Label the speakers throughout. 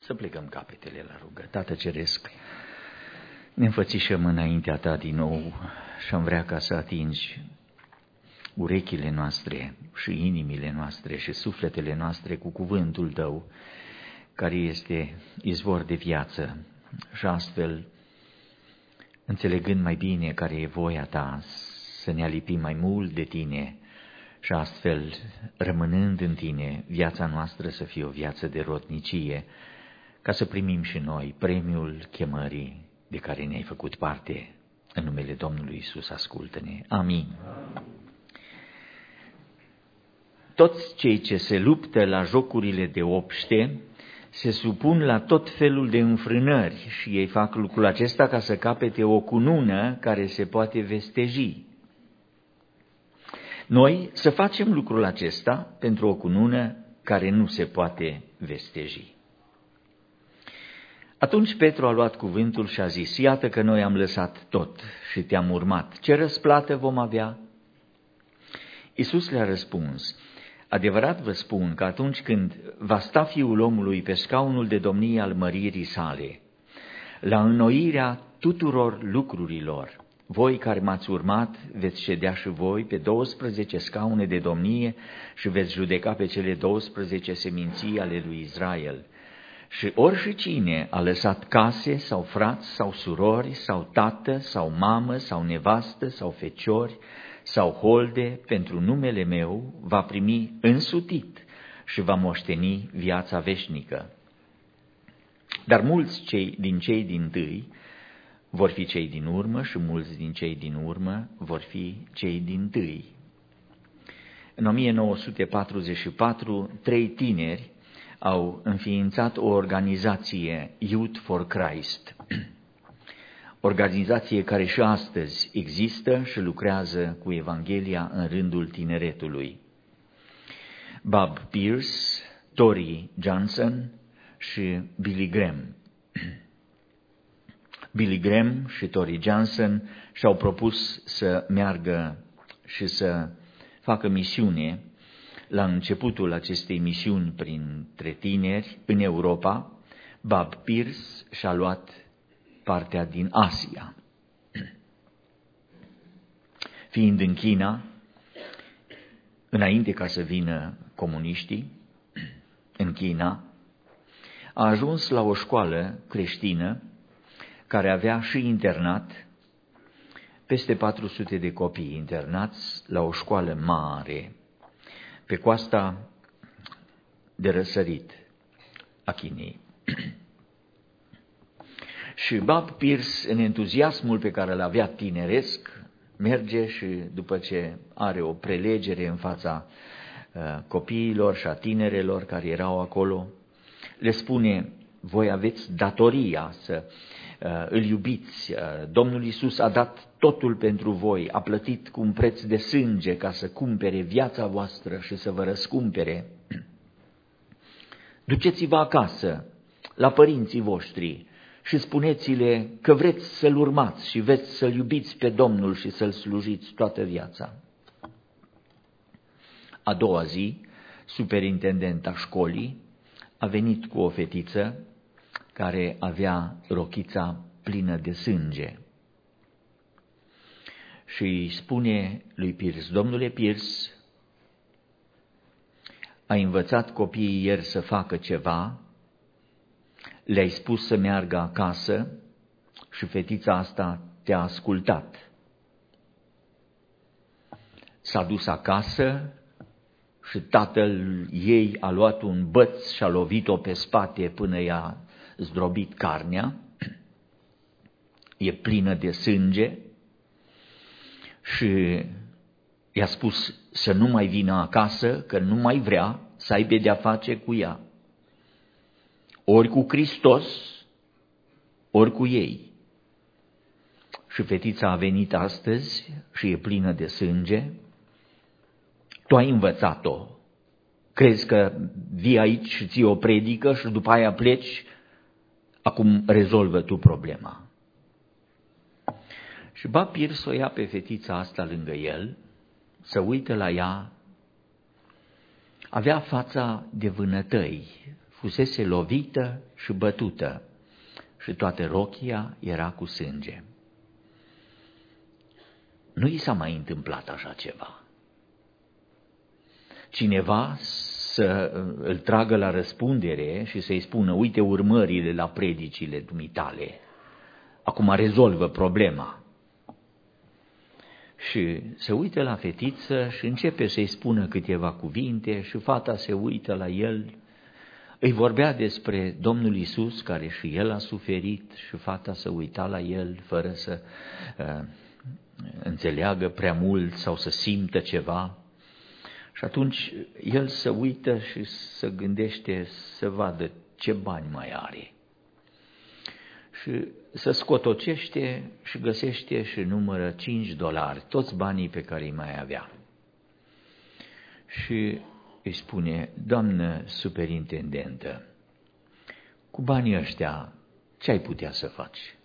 Speaker 1: Să plecăm capetele la rugă. Tată Ceresc, ne înfățișăm înaintea Ta din nou și am vrea ca să atingi urechile noastre și inimile noastre și sufletele noastre cu cuvântul Tău, care este izvor de viață, și astfel, înțelegând mai bine care e voia Ta, să ne alipim mai mult de Tine și astfel, rămânând în Tine, viața noastră să fie o viață de rotnicie, ca să primim și noi premiul chemării de care ne-ai făcut parte. În numele Domnului Iisus, ascultă-ne. Amin. Toți cei ce se luptă la jocurile de obște se supun la tot felul de înfrânări și ei fac lucrul acesta ca să capete o cunună care se poate vesteji. Noi să facem lucrul acesta pentru o cunună care nu se poate vesteji. Atunci Petru a luat cuvântul și a zis: iată că noi am lăsat tot și te-am urmat. Ce răsplată vom avea? Iisus le-a răspuns: adevărat vă spun că atunci când va sta Fiul omului pe scaunul de domnie al măririi sale, la înnoirea tuturor lucrurilor, voi care m-ați urmat veți ședea și voi pe 12 scaune de domnie și veți judeca pe cele 12 seminții ale lui Israel. Și oricine a lăsat case sau frați sau surori sau tată sau mamă sau nevastă sau feciori sau holde pentru numele meu va primi însutit și va moșteni viața veșnică. Dar mulți din cei dintâi vor fi cei din urmă și mulți din cei din urmă vor fi cei dintâi. În 1944, 3 tineri au înființat o organizație, Youth for Christ, organizație care și astăzi există și lucrează cu Evanghelia în rândul tineretului. Bob Pierce, Tori Johnson și Billy Graham. Billy Graham și Tori Johnson și-au propus să meargă și să facă misiune la începutul acestei misiuni printre tineri în Europa. Bob Pierce și-a luat partea din Asia. Fiind în China, înainte ca să vină comuniștii, în China, a ajuns la o școală creștină care avea și internat, peste 400 de copii internați la o școală mare, pe coasta de răsărit a Chinei. Și Bob Pierce, în entuziasmul pe care îl avea tineresc, merge și după ce are o prelegere în fața copiilor și a tinerelor care erau acolo, le spune: voi aveți datoria să îl iubiți. Domnul Iisus a dat totul pentru voi, a plătit cu un preț de sânge ca să cumpere viața voastră și să vă răscumpere. Duceți-vă acasă la părinții voștri și spuneți-le că vreți să-L urmați și veți să-L iubiți pe Domnul și să-L slujiți toată viața. A doua zi, superintendenta școlii a venit cu o fetiță care avea rochița plină de sânge și îi spune lui Pierce: domnule Pierce, ai învățat copiii ieri să facă ceva, le-ai spus să meargă acasă și fetița asta te-a ascultat. S-a dus acasă și tatăl ei a luat un băț și a lovit-o pe spate până i-a zdrobit carnea, e plină de sânge și i-a spus să nu mai vină acasă, că nu mai vrea să aibă de-a face cu ea, ori cu Hristos, ori cu ei. Și fetița a venit astăzi și e plină de sânge. Tu ai învățat-o, crezi că vii aici și ții o predică și după aia pleci, acum rezolvă tu problema. Și Bob Pierce o ia pe fetița asta lângă el, să uită la ea, avea fața de vânătăi, fusese lovită și bătută și toată rochia era cu sânge. Nu i s-a mai întâmplat așa ceva. Cineva să îl tragă la răspundere și să-i spună, uite urmările la predicile dumitale, acum rezolvă problema. Și se uită la fetiță și începe să-i spună câteva cuvinte și fata se uită la el. Îi vorbea despre Domnul Iisus, care și el a suferit, și fata se uita la el fără să înțeleagă prea mult sau să simtă ceva. Și atunci el se uită și se gândește să vadă ce bani mai are. Și se scotocește și găsește și numără $5, toți banii pe care îi mai avea. Și îi spune, doamnă superintendentă, cu banii ăștia ce ai putea să faci?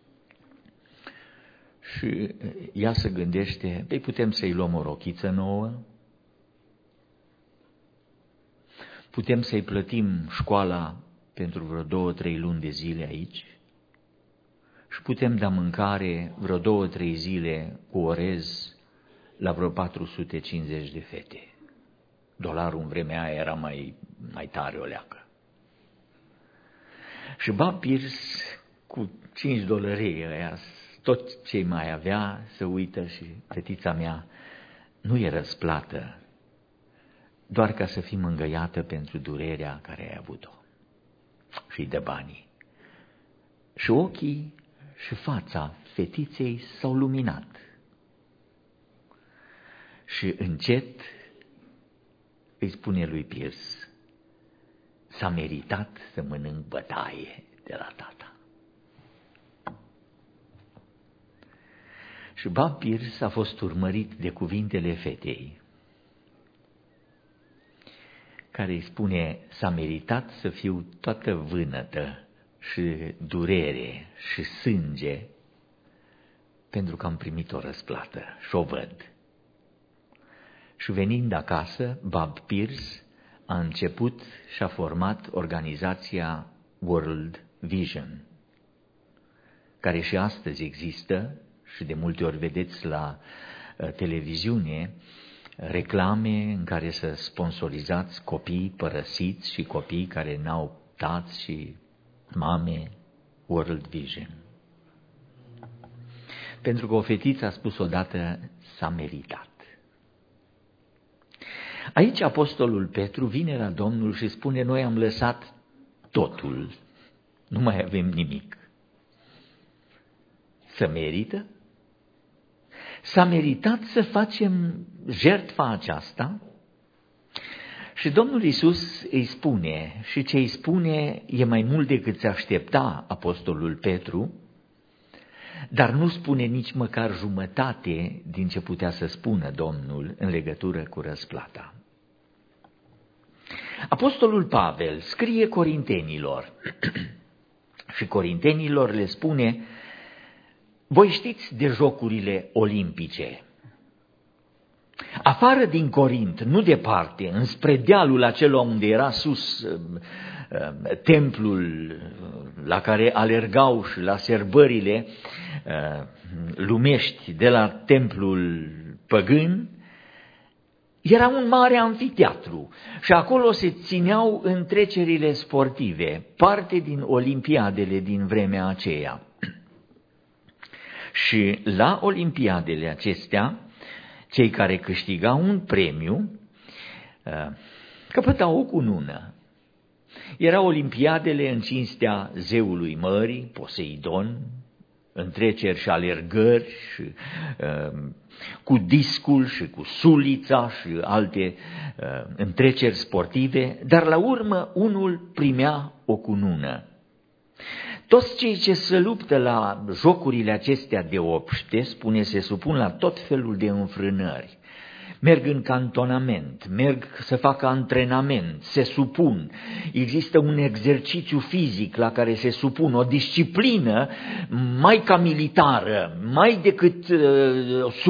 Speaker 1: Și ea se gândește, păi putem să-i luăm o rochiță nouă, putem să-i plătim școala pentru vreo 2-3 luni de zile aici și putem da mâncare vreo 2-3 zile cu orez la vreo 450 de fete. Dolarul în vremea aia era mai tare o leacă. Și Bob Pierce cu $5 ăia, tot ce mai avea, se uită și fetița mea nu e răsplată, doar ca să fii mângâiată pentru durerea care ai avut-o. Și-i dă banii. Și ochii și fața fetiței s-au luminat. Și încet îi spune lui Pierce, s-a meritat să mănânc bătaie de la tata. Și Bob Pierce a fost urmărit de cuvintele fetei, care îi spune, s-a meritat să fiu toată vânătă și durere și sânge, pentru că am primit o răsplată și o văd. Și venind acasă, Bob Pierce a început și a format organizația World Vision, care și astăzi există și de multe ori vedeți la televiziune reclame în care să sponsorizați copii părăsiți și copii care n-au tați și mame. World Vision. Pentru că o fetiță a spus odată, s-a meritat. Aici apostolul Petru vine la Domnul și spune, noi am lăsat totul, nu mai avem nimic. Se merită? S-a meritat să facem jertfa aceasta? Și Domnul Iisus îi spune, și ce îi spune e mai mult decât se aștepta apostolul Petru, dar nu spune nici măcar jumătate din ce putea să spună Domnul în legătură cu răsplata. Apostolul Pavel scrie corintenilor și corintenilor le spune, voi știți de jocurile olimpice. Afară din Corint, nu departe, înspre dealul acela unde era sus templul la care alergau și la sărbările lumești de la templul păgân, era un mare amfiteatru și acolo se țineau întrecerile sportive, parte din olimpiadele din vremea aceea. Și la olimpiadele acestea, cei care câștigau un premiu căpătau o cunună. Erau olimpiadele în cinstea zeului mării, Poseidon, întreceri și alergări, și, cu discul și cu sulița și alte întreceri sportive, dar la urmă unul primea o cunună. Toți cei ce se luptă la jocurile acestea de obște, spune, se supun la tot felul de înfrânări. Merg în cantonament, merg să facă antrenament, se supun. Există un exercițiu fizic la care se supun, o disciplină mai ca militară, mai decât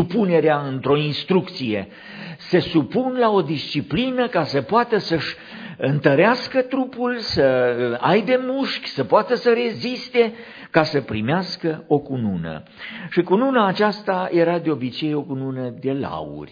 Speaker 1: supunerea într-o instrucție. Se supun la o disciplină ca să poată să-și întărească trupul, să aibă mușchi, să poată să reziste, ca să primească o cunună. Și cununa aceasta era de obicei o cunună de lauri.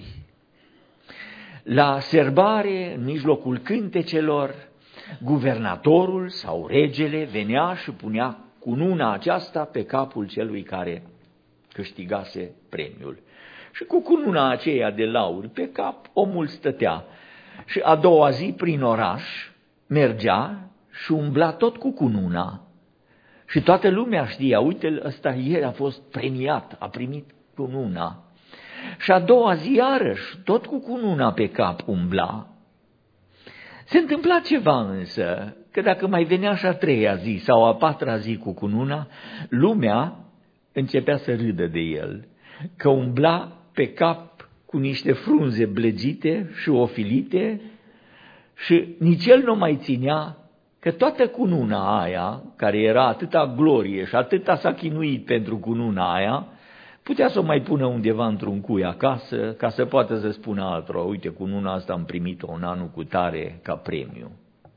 Speaker 1: La sărbare, în mijlocul cântecelor, guvernatorul sau regele venea și punea cununa aceasta pe capul celui care câștigase premiul. Și cu cununa aceea de lauri pe cap, omul stătea. Și a doua zi, prin oraș, mergea și umbla tot cu cununa. Și toată lumea știa, uite, ăsta ieri a fost premiat, a primit cununa. Și a doua zi, iarăși, tot cu cununa pe cap umbla. Se întâmpla ceva însă, că dacă mai venea și a treia zi sau a patra zi cu cununa, lumea începea să râdă de el, că umbla pe cap cu niște frunze blăgite și ofilite și nici el nu mai ținea că toată cununa aia, care era atâta glorie și atâta s-a chinuit pentru cununa aia, putea să o mai pună undeva într-un cui acasă, ca să poată să spună altora, uite, cununa asta am primit-o în anul cu tare ca premiu.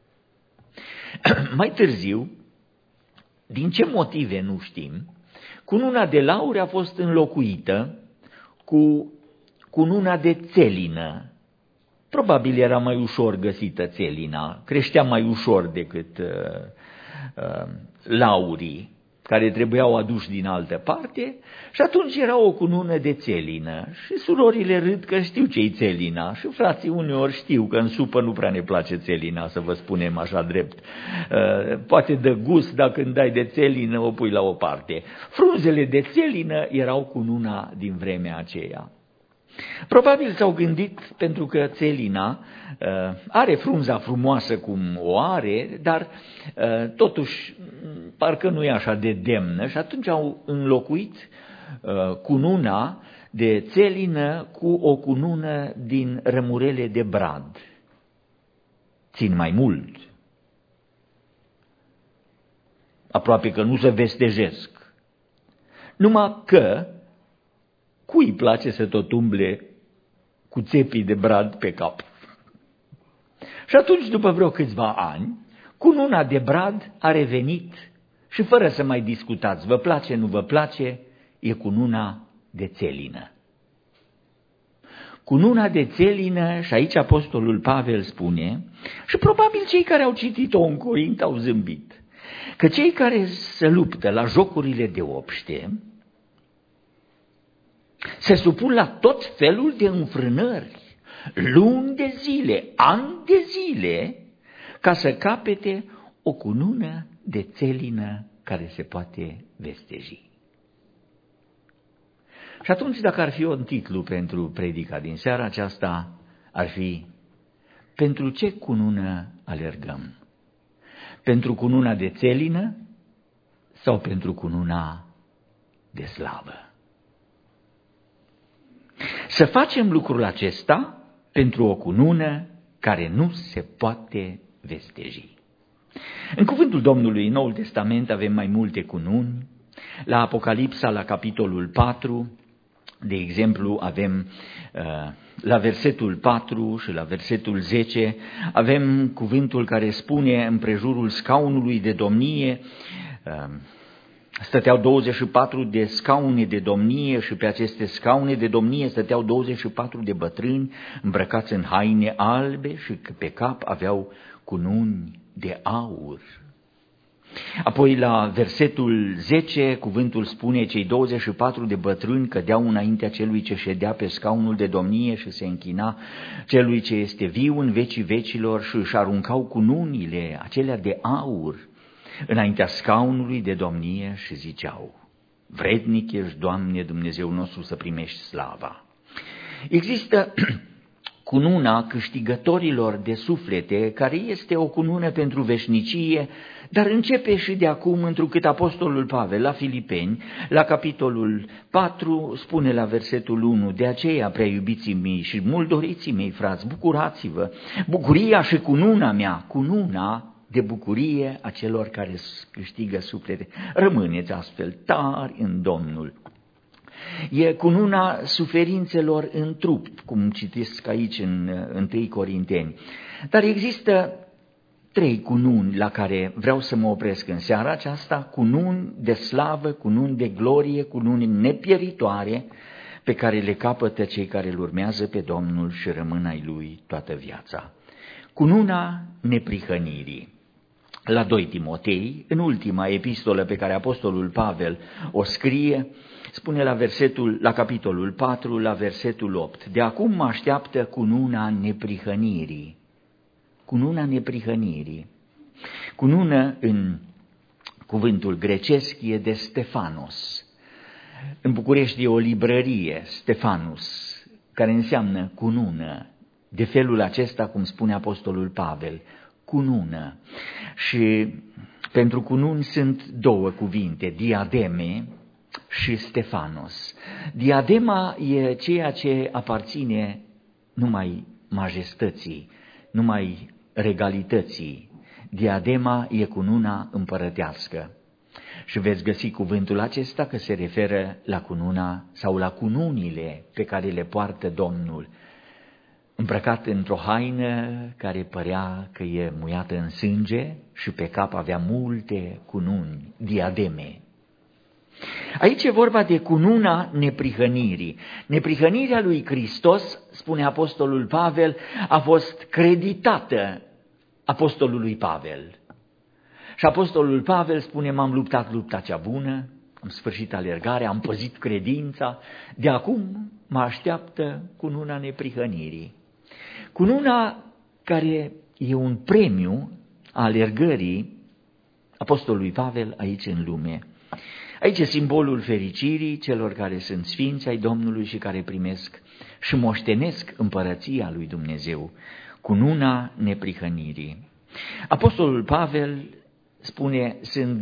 Speaker 1: Mai târziu, din ce motive nu știm, cununa de lauri a fost înlocuită cu cununa de țelină. Probabil era mai ușor găsită țelina, creștea mai ușor decât laurii, care trebuiau aduși din altă parte, și atunci era o cunună de țelină. Și surorile râd că știu ce-i țelina și frații uneori știu că în supă nu prea ne place țelina, să vă spunem așa drept. Poate dă gust, dacă îmi dai de țelină, o pui la o parte. Frunzele de țelină erau cununa din vremea aceea. Probabil s-au gândit, pentru că țelina are frunza frumoasă cum o are, dar totuși parcă nu e așa de demnă, și atunci au înlocuit cununa de țelină cu o cunună din rămurele de brad. Țin mai mult, aproape că nu se vestejesc, numai că cui îi place să tot umble cu țepii de brad pe cap? Și atunci, după vreo câțiva ani, cununa de brad a revenit și fără să mai discutați, vă place, nu vă place, e cununa de țelină. Cununa de țelină, și aici apostolul Pavel spune, și probabil cei care au citit-o în Corint au zâmbit, că cei care se luptă la jocurile de obște se supun la tot felul de înfrânări, luni de zile, ani de zile, ca să capete o cunună de țelină care se poate vesteji. Și atunci, dacă ar fi un titlu pentru predica din seara aceasta, ar fi: pentru ce cunună alergăm? Pentru cununa de țelină sau pentru cununa de slavă? Să facem lucrul acesta pentru o cunună care nu se poate vesteji. În cuvântul Domnului, în Noul Testament, avem mai multe cununi. La Apocalipsa, la capitolul 4, de exemplu, avem la versetul 4 și la versetul 10, avem cuvântul care spune: împrejurul scaunului de domnie stăteau 24 de scaune de domnie și pe aceste scaune de domnie stăteau 24 de bătrâni îmbrăcați în haine albe și pe cap aveau cununi de aur. Apoi la versetul 10 cuvântul spune: cei 24 de bătrâni cădeau înaintea celui ce ședea pe scaunul de domnie și se închina celui ce este viu în vecii vecilor și își aruncau cununile acelea de aur înaintea scaunului de domnie și ziceau: vrednic ești, Doamne, Dumnezeu nostru, să primești slava. Există cununa câștigătorilor de suflete, care este o cunună pentru veșnicie, dar începe și de acum, întrucât apostolul Pavel la Filipeni, la capitolul 4, spune la versetul 1: de aceea, prea iubiții mei și mult doriții mei, frați, bucurați-vă, bucuria și cununa mea, cununa de bucurie a celor care câștigă suflete. Rămâneți astfel tari în Domnul. E cununa suferințelor în trup, cum citesc aici în 1 Corinteni. Dar există 3 cununi la care vreau să mă opresc în seara aceasta, cununi de slavă, cununi de glorie, cununi nepieritoare, pe care le capătă cei care îl urmează pe Domnul și rămân ai Lui toată viața. Cununa neprihănirii. La 2 Timotei, în ultima epistolă pe care apostolul Pavel o scrie, spune la capitolul 4, la versetul 8, de acum mă așteaptă cununa neprihănirii. Cununa neprihănirii. Cunună în cuvântul grecesc e de Stefanos. În București e o librărie, Stefanus, care înseamnă cunună. De felul acesta, cum spune apostolul Pavel, cunună. Și pentru cununi sunt 2 cuvinte, diademe și Stefanos. Diadema e ceea ce aparține numai majestății, numai regalității. Diadema e cununa împărătească. Și veți găsi cuvântul acesta că se referă la cununa sau la cununile pe care le poartă Domnul, îmbrăcat într-o haină care părea că e muiată în sânge și pe cap avea multe cununi, diademe. Aici e vorba de cununa neprihănirii. Neprihănirea lui Hristos, spune apostolul Pavel, a fost creditată apostolului Pavel. Și apostolul Pavel spune, m-am luptat lupta cea bună, am sfârșit alergarea, am păzit credința, de acum mă așteaptă cununa neprihănirii. Cununa care e un premiu a alergării apostolului Pavel aici în lume. Aici e simbolul fericirii celor care sunt sfinți ai Domnului și care primesc și moștenesc împărăția lui Dumnezeu, cununa neprihănirii. Apostolul Pavel spune, sunt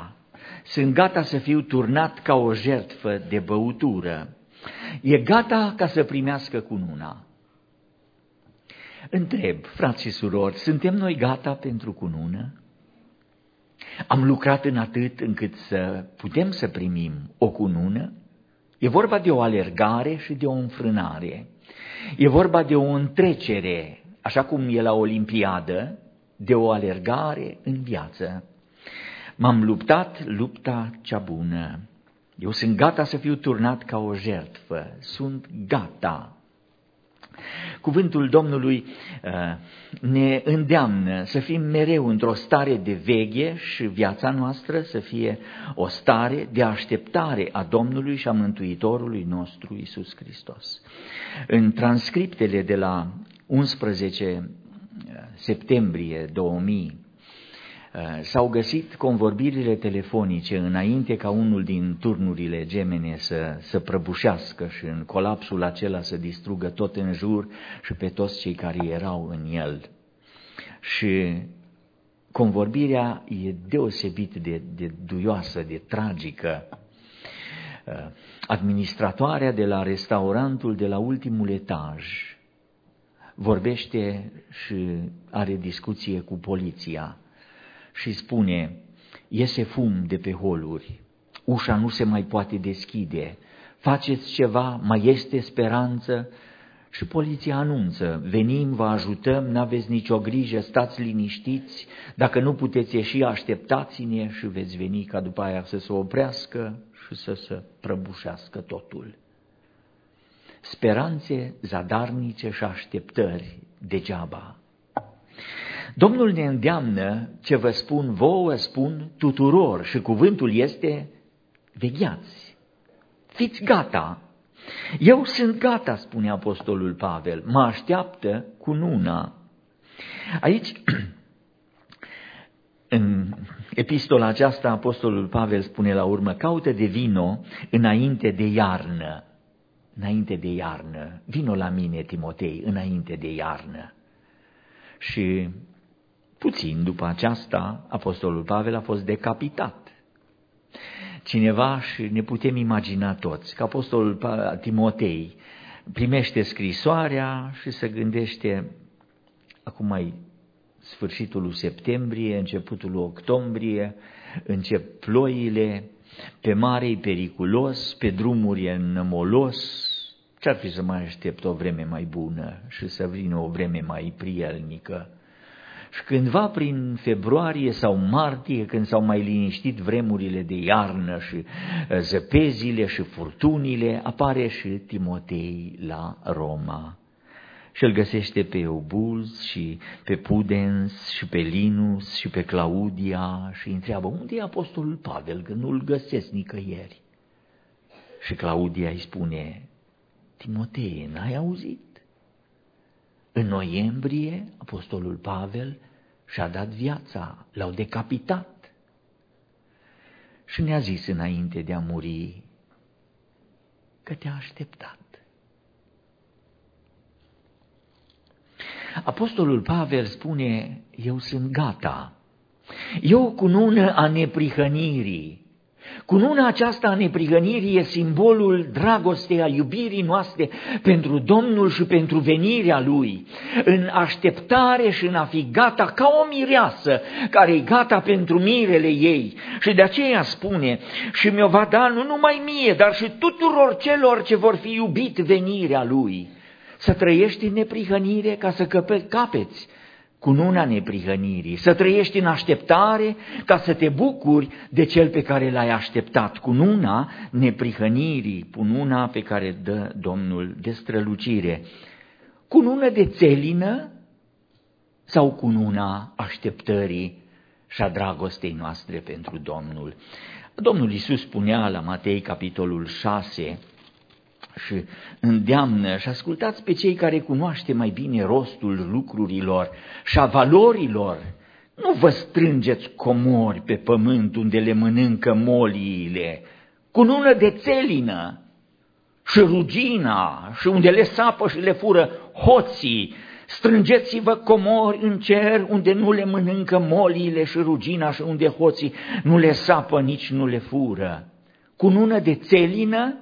Speaker 1: gata să fiu turnat ca o jertfă de băutură. E gata ca să primească cununa. Întreb, frați și surori, suntem noi gata pentru cunună? Am lucrat în atât încât să putem să primim o cunună? E vorba de o alergare și de o înfrânare. E vorba de o întrecere, așa cum e la Olimpiadă, de o alergare în viață. M-am luptat lupta cea bună. Eu sunt gata să fiu turnat ca o jertfă. Sunt gata. Cuvântul Domnului ne îndeamnă să fim mereu într-o stare de veche și viața noastră să fie o stare de așteptare a Domnului și a Mântuitorului nostru Iisus Hristos. În transcriptele de la 11 septembrie 2000 s-au găsit convorbirile telefonice înainte ca unul din turnurile gemene să prăbușească și în colapsul acela să distrugă tot în jur și pe toți cei care erau în el. Și convorbirea e deosebit de duioasă, de tragică. Administratoarea de la restaurantul de la ultimul etaj vorbește și are discuție cu poliția și spune, iese fum de pe holuri, ușa nu se mai poate deschide, faceți ceva, mai este speranță? Și poliția anunță, venim, vă ajutăm, n-aveți nicio grijă, stați liniștiți, dacă nu puteți ieși, așteptați-ne și veți veni ca după aia să se oprească și să se prăbușească totul. Speranțe zadarnice și așteptări degeaba. Domnul ne îndeamnă, ce vă spun vouă, spun tuturor și cuvântul este, vegheați, fiți gata. Eu sunt gata, spune apostolul Pavel, mă așteaptă cununa. Aici, în epistola aceasta, apostolul Pavel spune la urmă, caută de vino înainte de iarnă. Înainte de iarnă, vino la mine, Timotei, înainte de iarnă. Și puțin după aceasta, apostolul Pavel a fost decapitat. Cineva, și ne putem imagina toți, că apostolul Timotei primește scrisoarea și se gândește, acum e sfârșitul lui septembrie, începutul lui octombrie, încep ploile, pe mare e periculos, pe drumuri e nămolos, ce-ar fi să mai aștept o vreme mai bună și să vină o vreme mai prielnică? Și cândva prin februarie sau martie, când s-au mai liniștit vremurile de iarnă și zăpezile și furtunile, apare și Timotei la Roma. Și îl găsește pe Eubuz și pe Pudens și pe Linus și pe Claudia și îi întreabă, unde e apostolul Pavel, că nu-l găsesc nicăieri? Și Claudia îi spune, Timotei, n-ai auzit? În noiembrie, apostolul Pavel și-a dat viața, l-au decapitat. Și ne-a zis înainte de a muri că te-a așteptat. Apostolul Pavel spune, eu sunt gata. E o cunună a neprihănirii. Cununa aceasta a neprihănirii e simbolul dragostei, a iubirii noastre pentru Domnul și pentru venirea Lui, în așteptare și în a fi gata ca o mireasă care e gata pentru mirele ei. Și de aceea spune, și mi-o va da nu numai mie, dar și tuturor celor ce vor fi iubit venirea Lui. Să trăiești în neprihănire ca să capeți cununa neprihănirii, să trăiești în așteptare ca să te bucuri de cel pe care l-ai așteptat, cununa neprihănirii, cununa pe care dă Domnul de strălucire, cunună de țelină sau cununa așteptării și a dragostei noastre pentru Domnul. Domnul Iisus spunea la Matei capitolul 6, și îndeamnă și ascultați pe cei care cunoaște mai bine rostul lucrurilor și a valorilor. Nu vă strângeți comori pe pământ unde le mănâncă moliile, cunună de țelină și rugina și unde le sapă și le fură hoții. Strângeți-vă comori în cer unde nu le mănâncă moliile și rugina și unde hoții nu le sapă, nici nu le fură. Cunună de țelină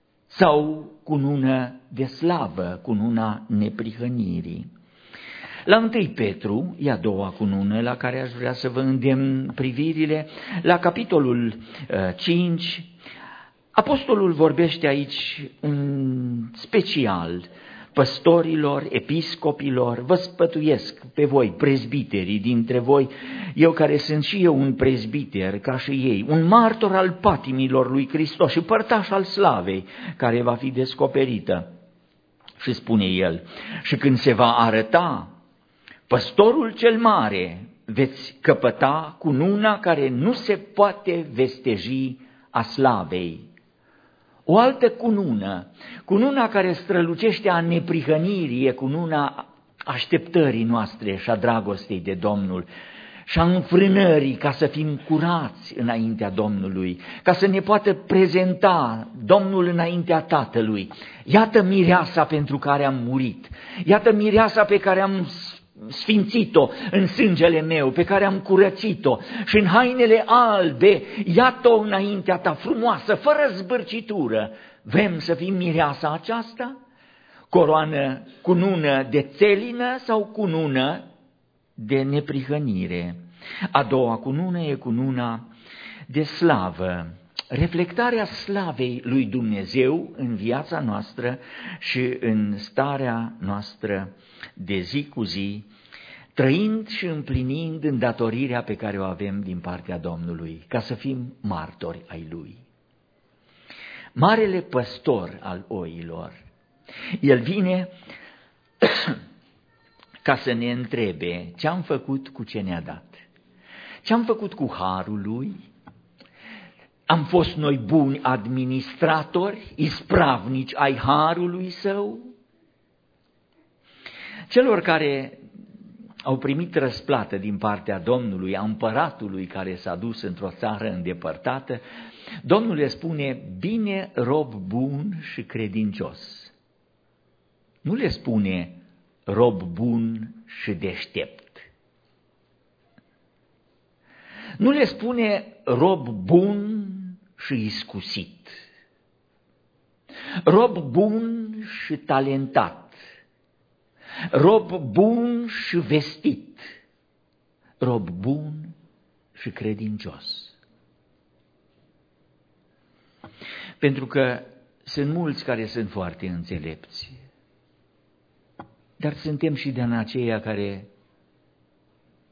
Speaker 1: sau cunună de slavă, cununa neprihănirii. La 1 Petru, e a doua cunună la care aș vrea să vă îndemn privirile, la capitolul 5, apostolul vorbește aici în special păstorilor, episcopilor, vă sfătuiesc pe voi, prezbiterii dintre voi, eu care sunt și eu un prezbiter ca și ei, un martor al patimilor lui Hristos și părtaș al slavei care va fi descoperită. Și spune el, și când se va arăta păstorul cel mare, veți căpăta cununa care nu se poate vesteji a slavei. O altă cunună, cununa care strălucește a neprihănirii, e cununa așteptării noastre și a dragostei de Domnul și a înfrânării ca să fim curați înaintea Domnului, ca să ne poată prezenta Domnul înaintea Tatălui. Iată mireasa pentru care am murit, iată mireasa pe care am sfințit-o în sângele meu, pe care am curățit-o și în hainele albe, iată-o înaintea ta frumoasă, fără zbârcitură. Vrem să fim mireasa aceasta? Coroană, cunună de țelină sau cunună de neprihănire? A doua cunună e cununa de slavă, reflectarea slavei lui Dumnezeu în viața noastră și în starea noastră de zi cu zi, trăind și împlinind îndatorirea pe care o avem din partea Domnului, ca să fim martori ai Lui. Marele păstor al oilor, El vine ca să ne întrebe ce-am făcut cu ce ne-a dat, ce-am făcut cu harul Lui. Am fost noi buni administratori, ispravnici ai harului Său? Celor care au primit răsplată din partea Domnului, a împăratului care s-a dus într-o țară îndepărtată, Domnul le spune, bine rob bun și credincios. Nu le spune rob bun și deștept. Nu le spune rob bun și iscusit, rob bun și talentat, rob bun și vestit, rob bun și credincios. Pentru că sunt mulți care sunt foarte înțelepți, dar suntem și din aceia care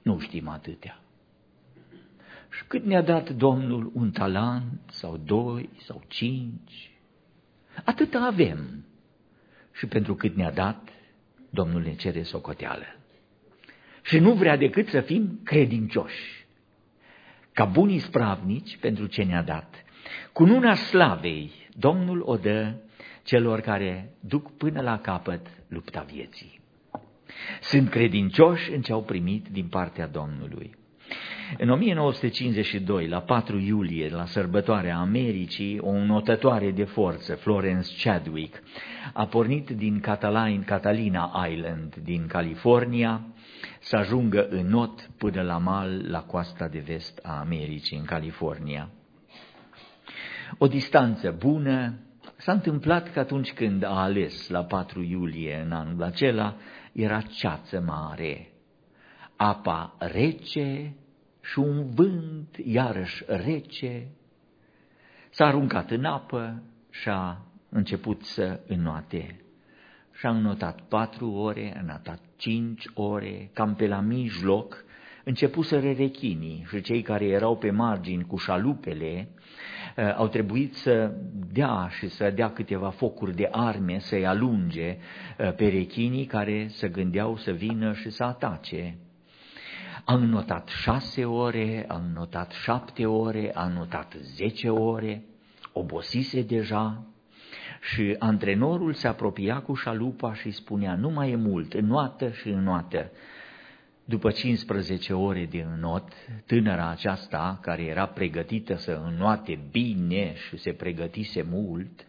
Speaker 1: Nu știm atâtea. Și cât ne-a dat Domnul, 1 talent sau 2 sau 5, atâta avem. Și pentru cât ne-a dat, Domnul ne cere socoteală. Și nu vrea decât să fim credincioși, ca buni ispravnici pentru ce ne-a dat. Cununa slavei, Domnul o dă celor care duc până la capăt lupta vieții. Sunt credincioși în ce au primit din partea Domnului. În 1952, la 4 iulie, la sărbătoarea Americii, o înotătoare de forță, Florence Chadwick, a pornit din Catalina Island, din California, să ajungă în not până la mal, la coasta de vest a Americii, în California. O distanță bună. S-a întâmplat că atunci când a ales, la 4 iulie în anul acela, era ceață mare, apa rece și un vânt iarăși rece. S-a aruncat în apă și a început să înnoate. Și-a înnotat 4 ore, a înnotat 5 ore, cam pe la mijloc, începuseră rechinii și cei care erau pe margini cu șalupele au trebuit să dea câteva focuri de arme, să-i alunge pe rechinii care se gândeau să vină și să atace. A înnotat 6 ore, a înnotat 7 ore, a înnotat 10 ore, obosise deja și antrenorul se apropia cu șalupa și spunea: nu mai e mult, înnoată și înnoată. După 15 ore de înot, tânăra aceasta, care era pregătită să înnoate bine și se pregătise mult,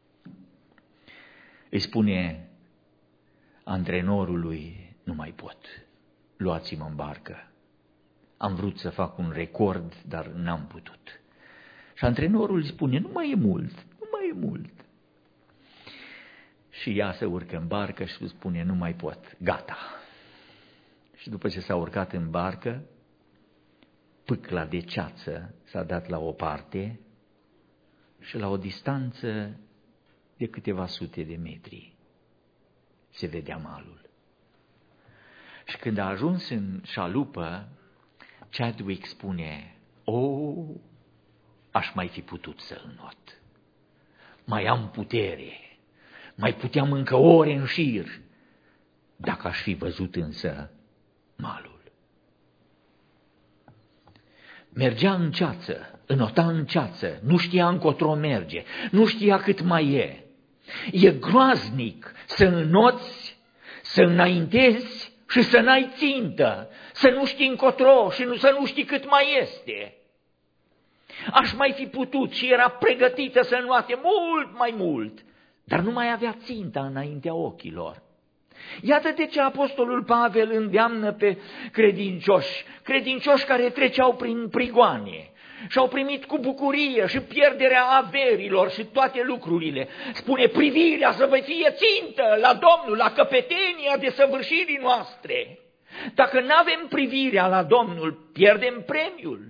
Speaker 1: îi spune antrenorului: nu mai pot, luați-mă în barcă. Am vrut să fac un record, dar n-am putut. Și antrenorul îi spune: nu mai e mult, nu mai e mult. Și ea se urcă în barcă și spune: nu mai pot, gata. Și după ce s-a urcat în barcă, pâcla de ceață s-a dat la o parte și la o distanță de câteva sute de metri se vedea malul. Și când a ajuns în șalupă, Chadwick spune: aș mai fi putut să înnot. Mai am putere, mai puteam încă ore în șir, dacă aș fi văzut însă malul. Mergea în ceață, înnota în ceață, nu știa încotro merge, nu știa cât mai e. E groaznic să înnoți, să înaintezi și să n-ai țintă, să nu știi încotro și să nu știi cât mai este. Aș mai fi putut și era pregătită să înnoate mult mai mult, dar nu mai avea ținta înaintea ochilor. Iată de ce apostolul Pavel îndeamnă pe credincioși care treceau prin prigoane și au primit cu bucurie și pierderea averilor și toate lucrurile. Spune: privirea să vă fie țintă la Domnul, la căpetenia de săvârșirii noastre. Dacă nu avem privirea la Domnul, pierdem premiul.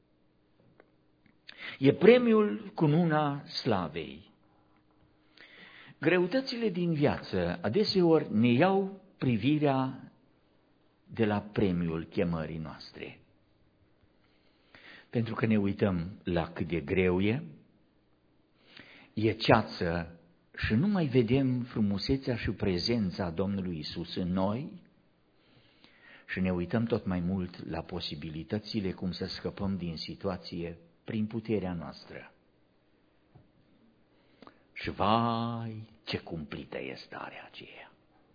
Speaker 1: E premiul cununa slavei. Greutățile din viață adeseori ne iau privirea de la premiul chemării noastre. Pentru că ne uităm la cât de greu e ceață și nu mai vedem frumusețea și prezența Domnului Isus în noi și ne uităm tot mai mult la posibilitățile cum să scăpăm din situație prin puterea noastră. Și vai, ce cumplită e starea aceea!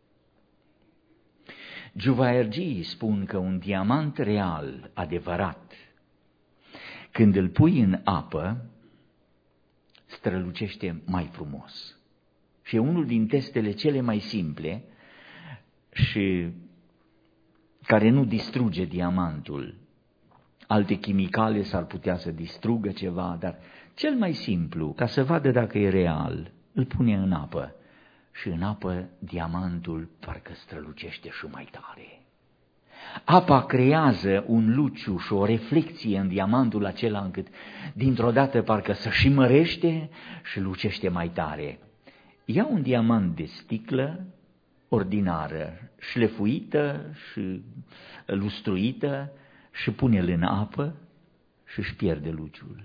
Speaker 1: Juvaergii spun că un diamant real, adevărat, când îl pui în apă, strălucește mai frumos. Și e unul din testele cele mai simple și care nu distruge diamantul. Alte chimicale s-ar putea să distrugă ceva, dar cel mai simplu, ca să vadă dacă e real, îl pune în apă. Și în apă diamantul parcă strălucește și mai tare. Apa creează un luciu și o reflecție în diamantul acela încât dintr-o dată parcă se și mărește și lucește mai tare. Ia un diamant de sticlă ordinară, șlefuită și lustruită, și pune-l în apă și își pierde luciul.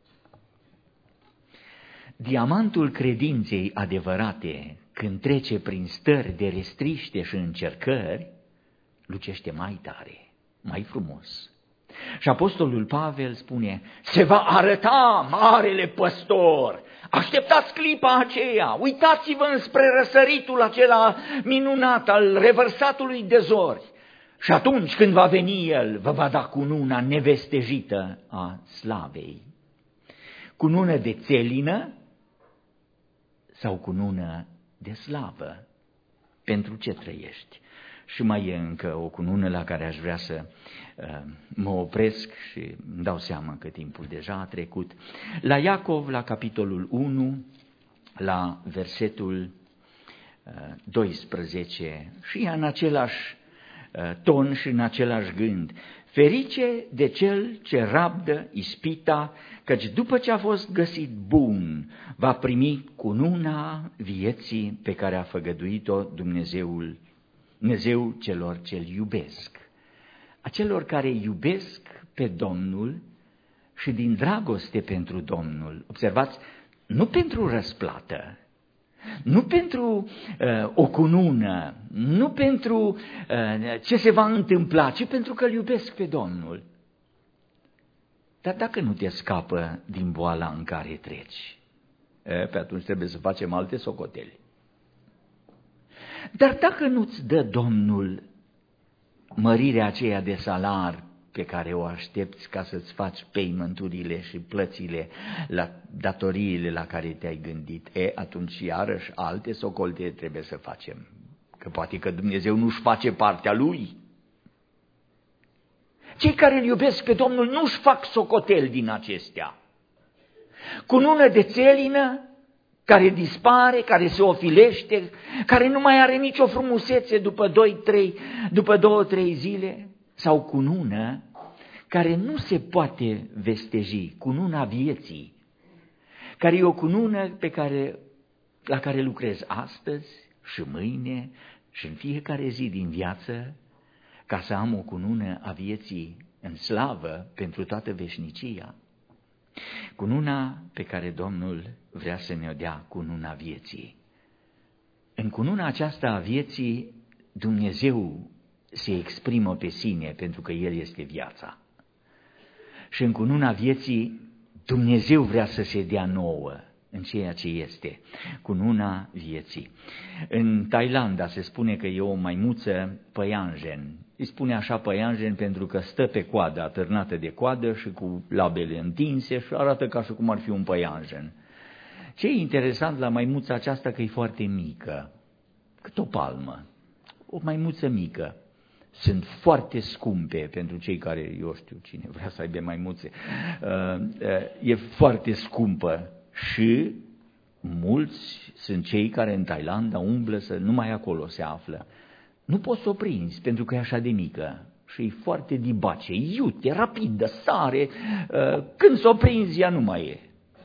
Speaker 1: Diamantul credinței adevărate, când trece prin stări de restriște și încercări, lucește mai tare, mai frumos. Și apostolul Pavel spune, se va arăta marele păstor, așteptați clipa aceea, uitați-vă înspre răsăritul acela minunat al revărsatului de zori. Și atunci când va veni el, vă va da cununa nevestejită a slavei. Cunună de țelină sau cunună de slavă? Pentru ce trăiești? Și mai e încă o cunună la care aș vrea să mă opresc și îmi dau seama că timpul deja a trecut. La Iacov, la capitolul 1, la versetul 12, și în același ton și în același gând. Ferice de cel ce rabdă ispita, căci după ce a fost găsit bun, va primi cununa vieții pe care a făgăduit-o Dumnezeu celor ce-L iubesc. Acelor care iubesc pe Domnul și din dragoste pentru Domnul. Observați, nu pentru răsplată, nu pentru o cunună, nu pentru ce se va întâmpla, ci pentru că îl iubesc pe Domnul. Dar dacă nu te scapă din boala în care treci, pe atunci trebuie să facem alte socoteli. Dar dacă nu-ți dă Domnul mărirea aceea de salar pe care o aștepți ca să-ți faci payment-urile și plățile la datoriile la care te-ai gândit, atunci iarăși alte socolte trebuie să facem, că poate că Dumnezeu nu-și face partea Lui. Cei care îl iubesc pe Domnul nu-și fac socotel din acestea. Cunună de țelină care dispare, care se ofilește, care nu mai are nicio frumusețe după 2-3 zile, sau cunună care nu se poate vesteji, cununa vieții, care e o cunună la care lucrez astăzi și mâine și în fiecare zi din viață, ca să am o cunună a vieții în slavă pentru toată veșnicia. Cununa pe care Domnul vrea să ne-o dea, cununa vieții. În cununa aceasta a vieții, Dumnezeu se exprimă pe sine pentru că El este viața. Și în cununa vieții, Dumnezeu vrea să se dea nouă în ceea ce este cununa vieții. În Thailanda se spune că e o maimuță păianjen. Îi spune așa păianjen pentru că stă pe coadă, atârnată de coadă și cu labele întinse și arată ca și cum ar fi un păianjen. Ce e interesant la maimuța aceasta că e foarte mică, cât o palmă, o maimuță mică. Sunt foarte scumpe pentru cei care, eu știu cine vrea să aibă maimuțe, e foarte scumpă și mulți sunt cei care în Thailanda umblă să numai acolo se află. Nu poți să o prinzi pentru că e așa de mică și e foarte dibace, iute, rapidă, sare, când s-o prinzi ea nu mai e.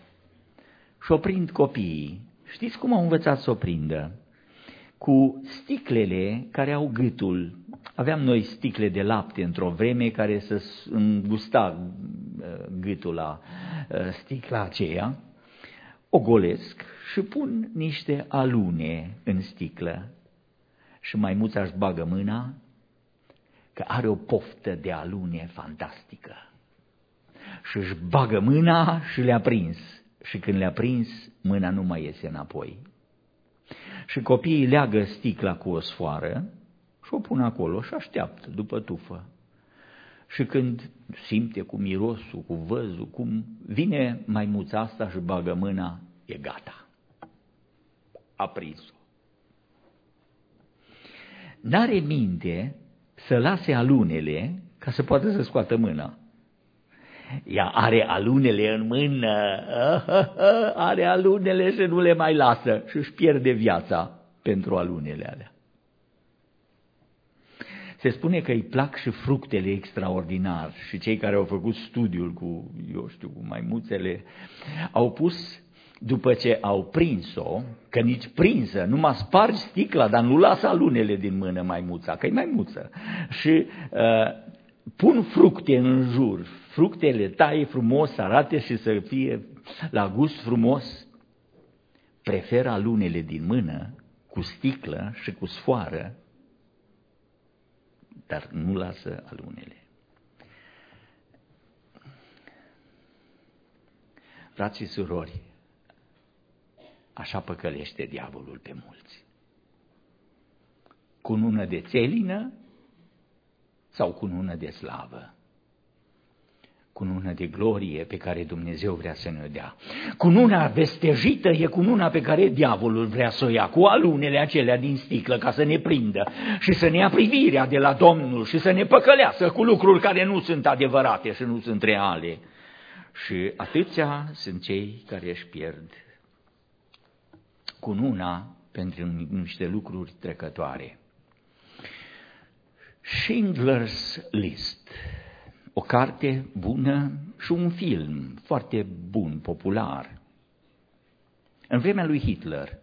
Speaker 1: Și o prind copiii. Știți cum au învățat să o prindă? Cu sticlele care au gâtul. Aveam noi sticle de lapte într-o vreme care să îngusta gâtul la sticla aceea. O golesc și pun niște alune în sticlă. Și maimuța își bagă mâna, că are o poftă de alune fantastică. Și își bagă mâna și le-a prins. Și când le-a prins, mâna nu mai iese înapoi. Și copiii leagă sticla cu o sfoară și o pun acolo și așteaptă după tufă. Și când simte cu mirosul, cu văzul, cum vine maimuța asta și bagă mâna, e gata. A prins-o. N-are minte să lase alunele ca să poată să scoată mâna. Ea are alunele în mână, are alunele și nu le mai lasă și își pierde viața pentru alunele alea. Se spune că îi plac și fructele extraordinar și cei care au făcut studiul cu maimuțele au pus după ce au prins-o, că nici prinsă, numai spargi sticla, dar nu lasă alunele din mână maimuța, că e maimuță. Și pun fructe în jur, fructele taie frumos, să arate și să fie la gust frumos. Preferă alunele din mână, cu sticlă și cu sfoară, dar nu lasă alunele. Frați și surori, așa păcălește diavolul pe mulți. Cu nună de țelină sau cu nună de slavă? Cu nună de glorie pe care Dumnezeu vrea să ne-o dea. Cu nuna vestejită e cu nuna pe care diavolul vrea să o ia, cu alunele acelea din sticlă ca să ne prindă și să ne ia privirea de la Domnul și să ne păcălească cu lucruri care nu sunt adevărate și nu sunt reale. Și atâția sunt cei care își pierd cununa pentru niște lucruri trecătoare. Schindler's List, o carte bună și un film foarte bun, popular. În vremea lui Hitler,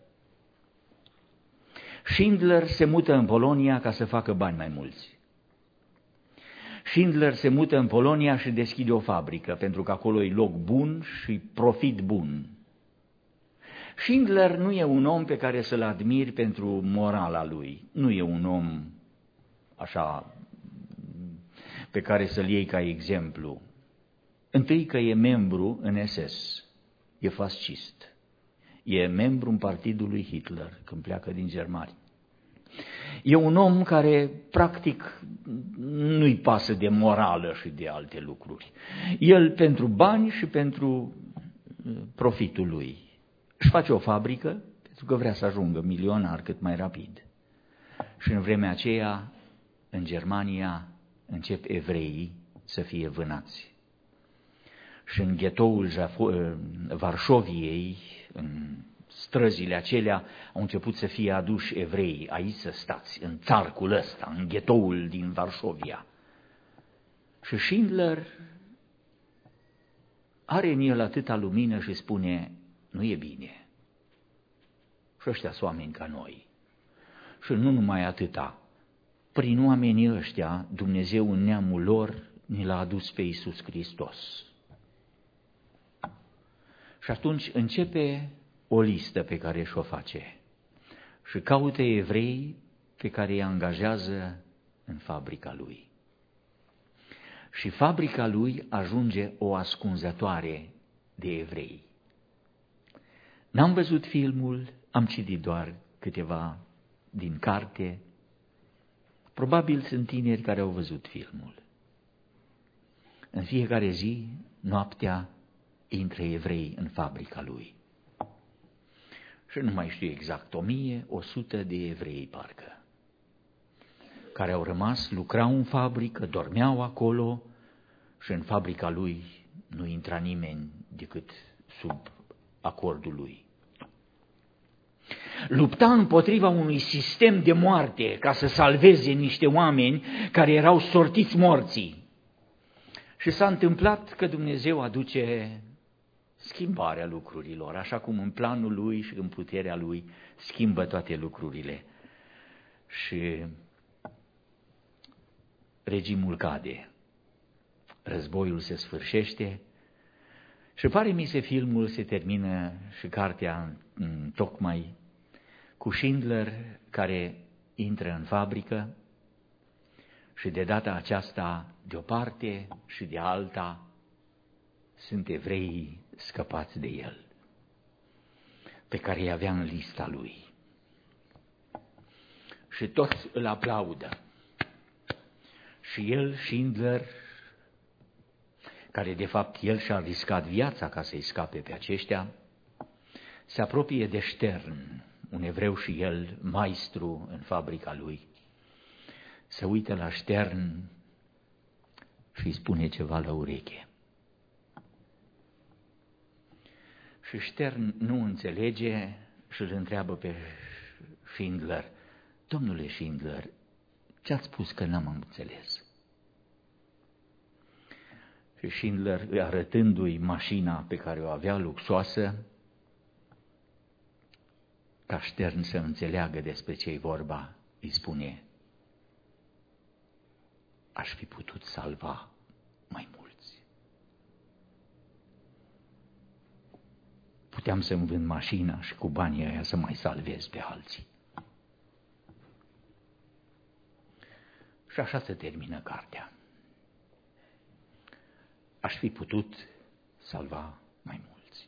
Speaker 1: Schindler se mută în Polonia ca să facă bani mai mulți. Schindler se mută în Polonia și deschide o fabrică, pentru că acolo e loc bun și profit bun. Schindler nu e un om pe care să-l admiri pentru morala lui, nu e un om așa pe care să-l iei ca exemplu. Întâi că e membru în SS, e fascist, e membru în partidul lui Hitler când pleacă din Germania. E un om care, practic, nu-i pasă de morală și de alte lucruri. El, pentru bani și pentru profitul lui, își face o fabrică, pentru că vrea să ajungă milionar cât mai rapid. Și în vremea aceea, în Germania, încep evreii să fie vânați. Și în ghetoul Varșoviei, în străzile acelea, au început să fie aduși evrei, aici să stați, în țarcul ăsta, în ghetoul din Varșovia. Și Schindler are în el atâta lumină și spune, nu e bine. Și ăștia sunt oameni ca noi. Și nu numai atâta, prin oamenii ăștia, Dumnezeu în neamul lor ni l-a adus pe Iisus Hristos. Și atunci începe o listă pe care și-o face și caută evrei pe care îi angajează în fabrica lui. Și fabrica lui ajunge o ascunzătoare de evrei. N-am văzut filmul, am citit doar câteva din carte. Probabil sunt tineri care au văzut filmul. În fiecare zi, noaptea, intră evrei în fabrica lui. Și nu mai știu exact, 100 de evrei, parcă, care au rămas, lucrau în fabrică, dormeau acolo și în fabrica lui nu intra nimeni decât sub acordul lui. Lupta împotriva unui sistem de moarte ca să salveze niște oameni care erau sortiți morții. Și s-a întâmplat că Dumnezeu aduce schimbarea lucrurilor, așa cum în planul lui și în puterea lui schimbă toate lucrurile. Și regimul cade, războiul se sfârșește și pare mi se filmul se termină și cartea tocmai cu Schindler care intră în fabrică și de data aceasta de o parte și de alta sunt evreii scăpați de el, pe care îi avea în lista lui. Și toți îl aplaudă. Și el, Schindler, care de fapt el și-a riscat viața ca să-i scape pe aceștia, se apropie de Stern, un evreu și el, maestru în fabrica lui. Se uită la Stern și îi spune ceva la ureche. Și Stern nu înțelege și îl întreabă pe Schindler, domnule Schindler, ce-ați spus că n-am înțeles? Și Schindler, arătându-i mașina pe care o avea luxoasă, ca ștern să înțeleagă despre ce-i vorba, îi spune: aș fi putut salva mai mulți. Puteam să-mi vând mașina și cu banii ăia să mai salvez pe alții. Și așa se termină cartea. Aș fi putut salva mai mulți.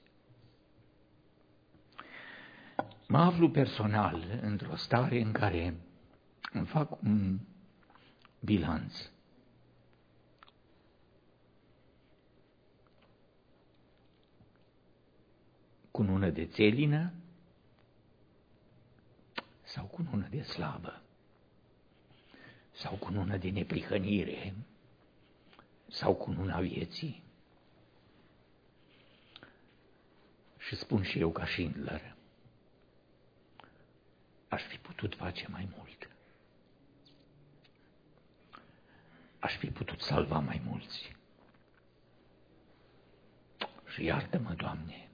Speaker 1: Mă aflu personal într-o stare în care îmi fac un bilanț. Cunună de țelină sau cunună de slavă? Sau cunună de neprihănire? Sau cununa vieții? Și spun și eu ca Schindler: aș fi putut face mai mult. Aș fi putut salva mai mulți. Și iartă-mă, Doamne,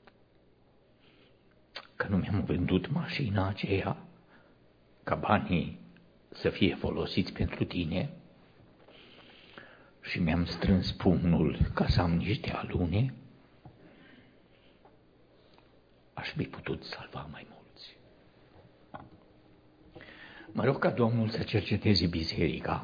Speaker 1: că nu mi-am vândut mașina aceea ca banii să fie folosiți pentru Tine și mi-am strâns pumnul ca să am niște alune. Aș fi putut salva mai mulți. Mă rog ca Domnul să cerceteze biserica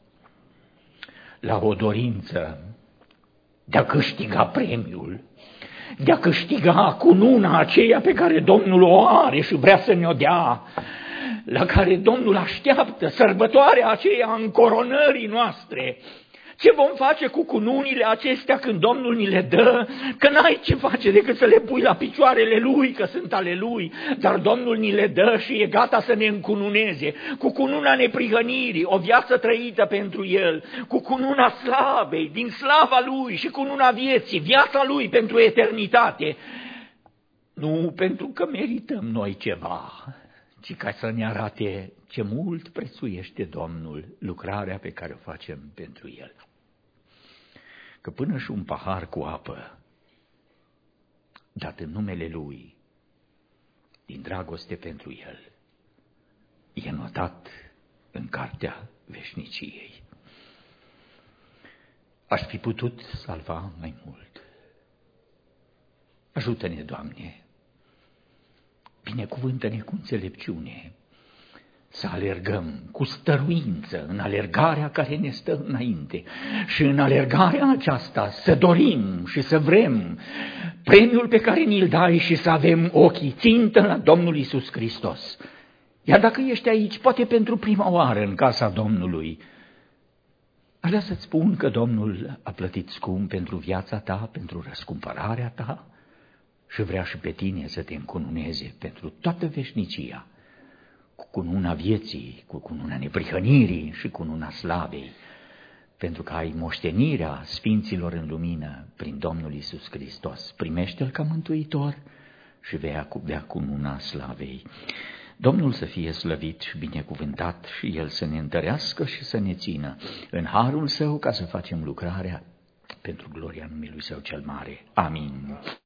Speaker 1: la o dorință de a câștiga premiul, de a câștiga cununa aceea pe care Domnul o are și vrea să ne-o dea, la care Domnul așteaptă, sărbătoarea aceea încoronării noastre. Ce vom face cu cununile acestea când Domnul ni le dă? Că n-ai ce face decât să le pui la picioarele Lui, că sunt ale Lui, dar Domnul ni le dă și e gata să ne încununeze. Cu cununa neprihănirii, o viață trăită pentru El, cu cununa slavei, din slava Lui, și cununa vieții, viața Lui pentru eternitate. Nu pentru că merităm noi ceva, ci ca să ne arate ce mult prețuiește Domnul lucrarea pe care o facem pentru El. Că până și un pahar cu apă, dat în numele Lui, din dragoste pentru El, e notat în cartea veșniciei. Aș fi putut salva mai mult. Ajută-ne, Doamne, binecuvântă-ne cu înțelepciune, să alergăm cu stăruință în alergarea care ne stă înainte și în alergarea aceasta să dorim și să vrem premiul pe care ni-l dai și să avem ochii țintă la Domnul Iisus Hristos. Iar dacă ești aici, poate pentru prima oară în casa Domnului, aș vrea să-ți spun că Domnul a plătit scump pentru viața ta, pentru răscumpărarea ta și vrea și pe tine să te încununeze pentru toată veșnicia, cu cununa vieții, cu cununa neprihănirii și cununa slavei, pentru că ai moștenirea sfinților în lumină prin Domnul Iisus Hristos. Primește-L ca mântuitor și vei avea cununa slavei. Domnul să fie slăvit și binecuvântat și El să ne întărească și să ne țină în harul Său ca să facem lucrarea pentru gloria numelui Său cel mare. Amin.